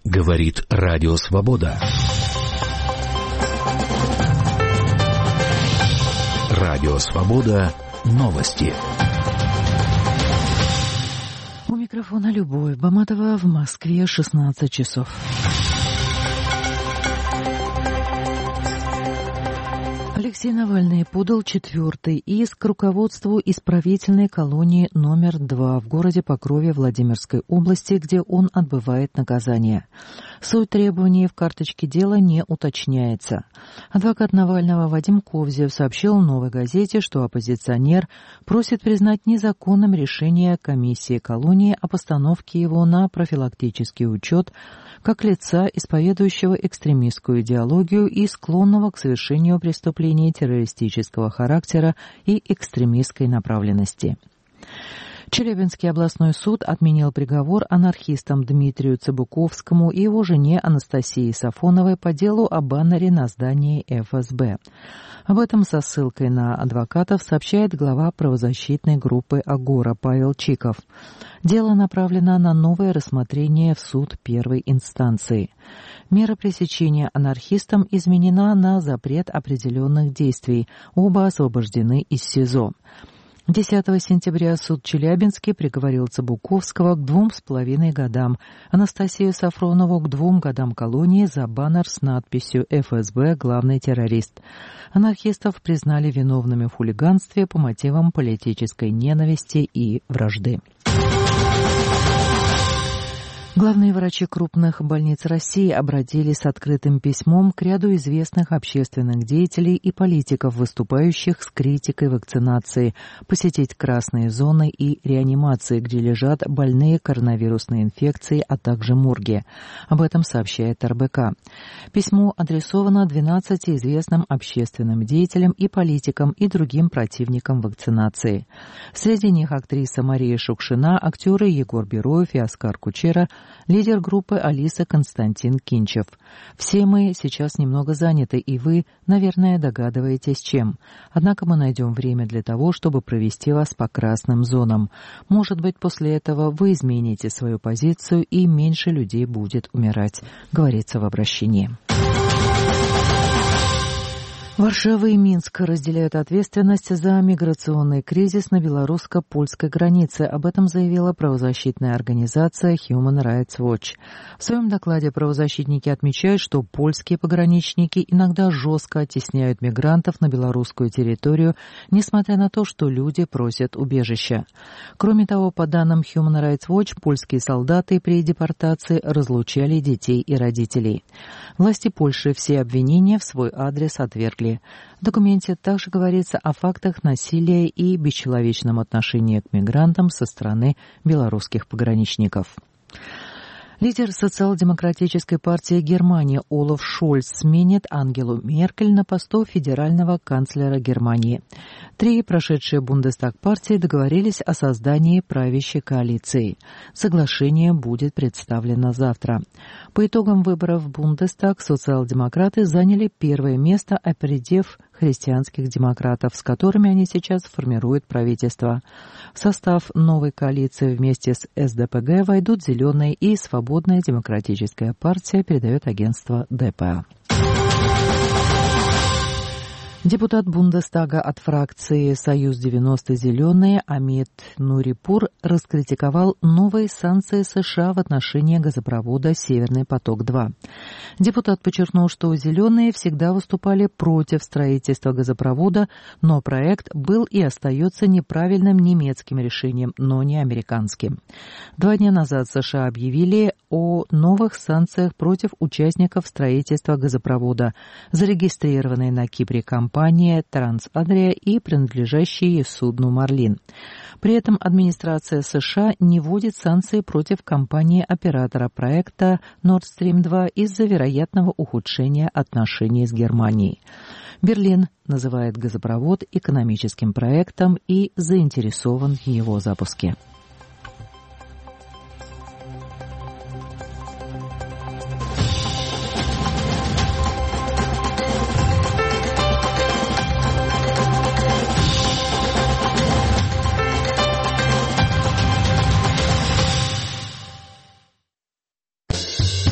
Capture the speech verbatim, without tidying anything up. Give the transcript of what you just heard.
Говорит Радио Свобода. Радио Свобода. Новости. У микрофона Любовь Баматова, в Москве шестнадцать часов. Алексей Навальный подал четвертый иск к руководству исправительной колонии номер два в городе Покрове Владимирской области, где он отбывает наказание. Суть требований в карточке дела не уточняется. Адвокат Навального Вадим Ковзев сообщил в «Новой газете», что оппозиционер просит признать незаконным решение комиссии колонии о постановке его на профилактический учет как лица, исповедующего экстремистскую идеологию и склонного к совершению преступлений террористического характера и экстремистской направленности. Челябинский областной суд отменил приговор анархистам Дмитрию Цыбуковскому и его жене Анастасии Сафоновой по делу о баннере на здании эф эс бэ. Об этом со ссылкой на адвокатов сообщает глава правозащитной группы «Агора» Павел Чиков. Дело направлено на новое рассмотрение в суд первой инстанции. Мера пресечения анархистам изменена на запрет определенных действий. Оба освобождены из СИЗО. десятого сентября суд Челябинский приговорил Цыбуковского к двум с половиной годам, Анастасию Сафронову к двум годам колонии за баннер с надписью «эф эс бэ. Главный террорист». Анархистов признали виновными в хулиганстве по мотивам политической ненависти и вражды. Главные врачи крупных больниц России обратились с открытым письмом к ряду известных общественных деятелей и политиков, выступающих с критикой вакцинации, посетить красные зоны и реанимации, где лежат больные коронавирусной инфекцией, а также морги. Об этом сообщает эр бэ ка. Письмо адресовано двенадцати известным общественным деятелям и политикам и другим противникам вакцинации. Среди них актриса Мария Шукшина, актеры Егор Бероев и Оскар Кучера, лидер группы Алиса Константин Кинчев. Все мы сейчас немного заняты, и вы, наверное, догадываетесь, чем. Однако мы найдем время для того, чтобы провести вас по красным зонам. Может быть, после этого вы измените свою позицию, и меньше людей будет умирать, говорится в обращении. Варшава и Минск разделяют ответственность за миграционный кризис на белорусско-польской границе. Об этом заявила правозащитная организация Human Rights Watch. В своем докладе правозащитники отмечают, что польские пограничники иногда жестко оттесняют мигрантов на белорусскую территорию, несмотря на то, что люди просят убежища. Кроме того, по данным Human Rights Watch, польские солдаты при депортации разлучали детей и родителей. Власти Польши все обвинения в свой адрес отвергли. В документе также говорится о фактах насилия и бесчеловечном отношении к мигрантам со стороны белорусских пограничников. Лидер социал-демократической партии Германии Олаф Шольц сменит Ангелу Меркель на посту федерального канцлера Германии. Три прошедшие Бундестаг партии договорились о создании правящей коалиции. Соглашение будет представлено завтра. По итогам выборов в Бундестаг социал-демократы заняли первое место, опередив христианских демократов, с которыми они сейчас формируют правительство. В состав новой коалиции вместе с эс дэ пэ гэ войдут «Зеленые» и «Свободная демократическая партия», передает агентство дэ пэ а. Депутат Бундестага от фракции «Союз девяносто Зеленые» Амит Нурипур раскритиковал новые санкции США в отношении газопровода «Северный поток-два». Депутат подчеркнул, что «Зеленые» всегда выступали против строительства газопровода, но проект был и остается неправильным немецким решением, но не американским. Два дня назад США объявили о новых санкциях против участников строительства газопровода, зарегистрированной на Кипре компании компания «Трансадрия» и принадлежащие ей судну «Марлин». При этом администрация США не вводит санкции против компании-оператора проекта Nord Stream два из-за вероятного ухудшения отношений с Германией. Берлин называет газопровод экономическим проектом и заинтересован в его запуске.